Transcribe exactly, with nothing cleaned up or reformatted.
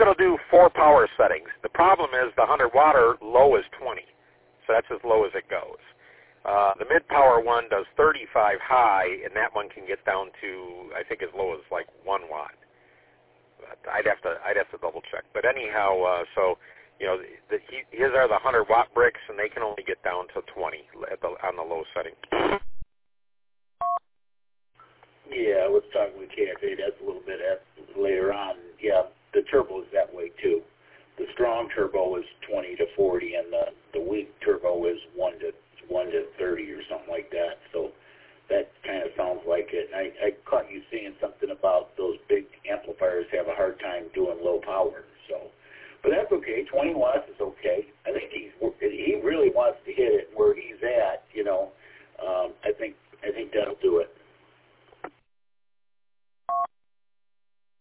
it'll do four power settings. The problem is the one hundred watt low is twenty, so that's as low as it goes. Uh, the mid-power one does thirty-five high, and that one can get down to, I think, as low as like one watt. But I'd have to I'd have to double check. But anyhow, uh, so you know, the, he, his are the one hundred watt bricks, and they can only get down to twenty at the, on the low setting. Yeah, I was talking with K F A. That's a little bit later on. Yeah, the turbo is that way too. The strong turbo is twenty to forty, and the the weak turbo is one to one to thirty or something like that. So that kind of sounds like it. And I, I caught you saying something about those big amplifiers have a hard time doing low power. So, but that's okay. twenty watts is okay. I think he's he really wants